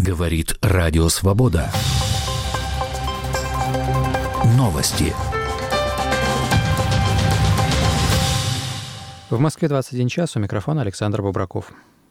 Говорит Радио Свобода. Новости. В Москве 21 час. У микрофона Александр Бобраков.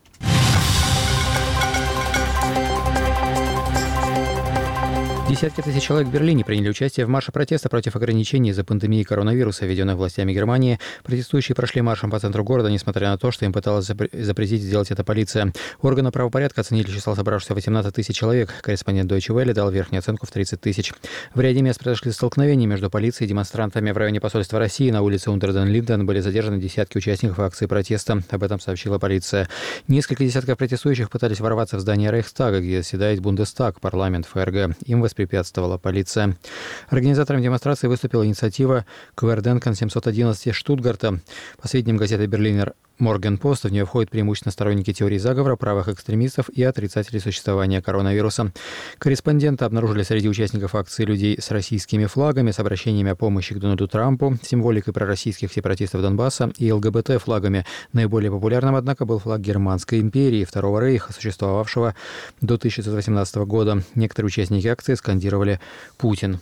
Десятки тысяч человек в Берлине приняли участие в марше протеста против ограничений из-за пандемии коронавируса, введенных властями Германии. Протестующие прошли маршем по центру города, несмотря на то, что им пыталась запретить сделать это полиция. Органы правопорядка оценили число собравшихся 18 тысяч человек. Корреспондент Deutsche Welle дал верхнюю оценку в 30 тысяч. В ряде мест произошли столкновения между полицией и демонстрантами. В районе посольства России на улице Унтерден-Линден были задержаны десятки участников акции протеста. Об этом сообщила полиция. Несколько десятков протестующих пытались ворваться в здание Рейхстага, где заседает Бундестаг, парламент ФРГ. Им воспрепятствовала полиция. Организатором демонстрации выступила инициатива Querdenken 711 из Штутгарта. По сведениям газеты «Берлинер Моргенпост», в нее входят преимущественно сторонники теории заговора, правых экстремистов и отрицателей существования коронавируса. Корреспонденты обнаружили среди участников акции людей с российскими флагами, с обращениями о помощи к Дональду Трампу, символикой пророссийских сепаратистов Донбасса и ЛГБТ-флагами. Наиболее популярным, однако, был флаг Германской империи, Второго рейха, существовавшего до 1918 года. Некоторые участники акции скандировали «Путин».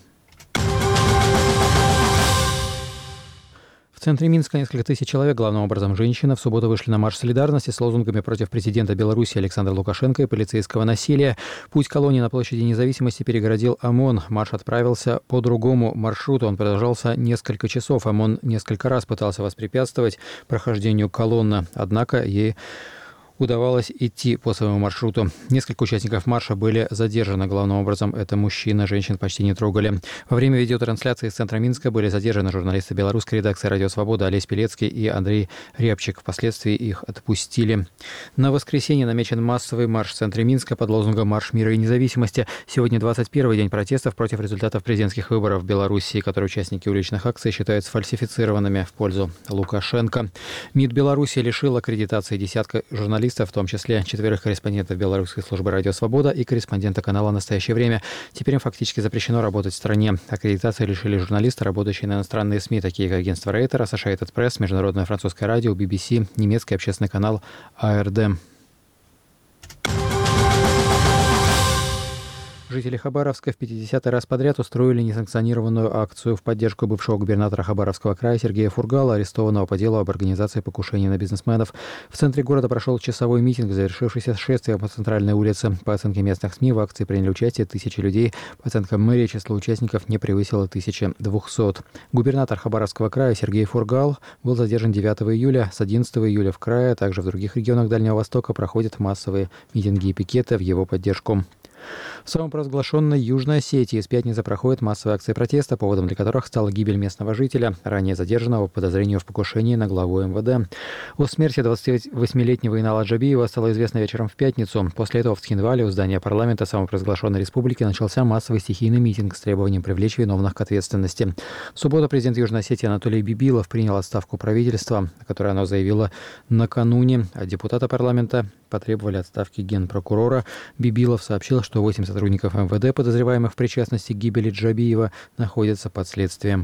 В центре Минска несколько тысяч человек, главным образом женщины, в субботу вышли на марш солидарности с лозунгами против президента Беларуси Александра Лукашенко и полицейского насилия. Путь колонии на площади Независимости перегородил ОМОН. Марш отправился по другому маршруту. Он продолжался несколько часов. ОМОН несколько раз пытался воспрепятствовать прохождению колонны, однако ей удавалось идти по своему маршруту. Несколько участников марша были задержаны. Главным образом, это мужчины, женщин почти не трогали. Во время видеотрансляции из центра Минска были задержаны журналисты белорусской редакции «Радио Свобода» Олесь Пелецкий и Андрей Рябчик. Впоследствии их отпустили. На воскресенье намечен массовый марш в центре Минска под лозунгом «Марш мира и независимости». Сегодня 21-й день протестов против результатов президентских выборов в Белоруссии, которые участники уличных акций считают сфальсифицированными в пользу Лукашенко. МИД Беларуси лишил аккредитации десятка журналистов, в том числе 4 корреспондентов белорусской службы «Радио Свобода» и корреспондента канала «Настоящее время». Теперь им фактически запрещено работать в стране. Аккредитации лишили журналисты, работающие на иностранные СМИ, такие как агентство Рейтер, Associated Press, Международное французское радио, BBC, немецкий общественный канал ARD. Жители Хабаровска в 50-й раз подряд устроили несанкционированную акцию в поддержку бывшего губернатора Хабаровского края Сергея Фургала, арестованного по делу об организации покушения на бизнесменов. В центре города прошел часовой митинг, завершившийся шествием по центральной улице. По оценке местных СМИ, в акции приняли участие тысячи людей. По оценкам мэрии, число участников не превысило 1200. Губернатор Хабаровского края Сергей Фургал был задержан 9 июля. С 11 июля в крае, а также в других регионах Дальнего Востока проходят массовые митинги и пикеты в его поддержку. В самопровозглашенной Южной Осетии с пятницы проходят массовые акции протеста, поводом для которых стала гибель местного жителя, ранее задержанного по подозрению в покушении на главу МВД. О смерти 28-летнего Инала Джабиева стало известно вечером в пятницу. После этого в Тхинвале у здания парламента самопровозглашенной республики начался массовый стихийный митинг с требованием привлечь виновных к ответственности. В субботу президент Южной Осетии Анатолий Бибилов принял отставку правительства, о которой оно заявило накануне, а депутаты парламента потребовали отставки генпрокурора. Бибилов сообщил, что 8 сотрудников МВД, подозреваемых в причастности к гибели Джабиева, находятся под следствием.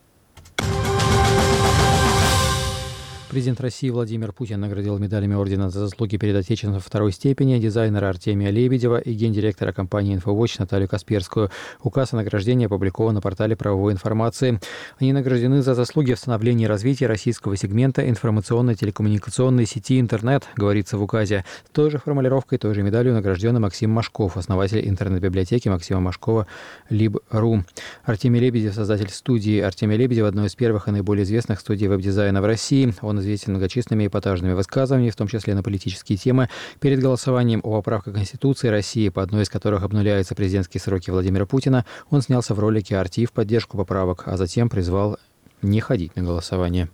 Президент России Владимир Путин наградил медалями ордена за заслуги перед Отечеством второй степени дизайнера Артемия Лебедева и гендиректора компании «Инфовотч» Наталью Касперскую. Указ о награждении опубликован на портале правовой информации. Они награждены за заслуги в становлении и развитии российского сегмента информационной телекоммуникационной сети интернет, говорится в указе. Той же формулировкой, той же медалью награжден Максим Машков, основатель интернет-библиотеки Максима Машкова Lib.ru. Артемий Лебедев, создатель студии Артемия Лебедева, одной из первых и наиболее известных студий веб-дизайна в России. Он известен многочисленными эпатажными высказываниями, в том числе на политические темы. Перед голосованием о поправках Конституции России, по одной из которых обнуляются президентские сроки Владимира Путина, он снялся в ролике «Арти» в поддержку поправок, а затем призвал не ходить на голосование.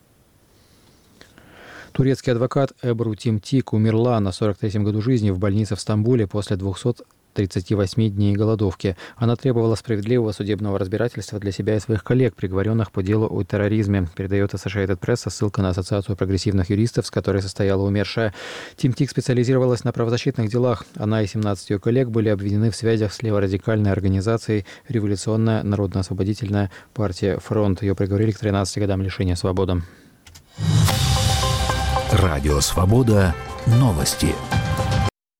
Турецкий адвокат Эбру Тимтик умерла на 43-м году жизни в больнице в Стамбуле после 238 дней голодовки. Она требовала справедливого судебного разбирательства для себя и своих коллег, приговоренных по делу о терроризме, передает Associated Press, ссылка на Ассоциацию прогрессивных юристов, с которой состояла умершая. Тимтик специализировалась на правозащитных делах. Она и 17 ее коллег были обвинены в связях с леворадикальной организацией «Революционная народно-освободительная партия Фронт». Ее приговорили к 13 годам лишения свободы. Радио Свобода. Новости.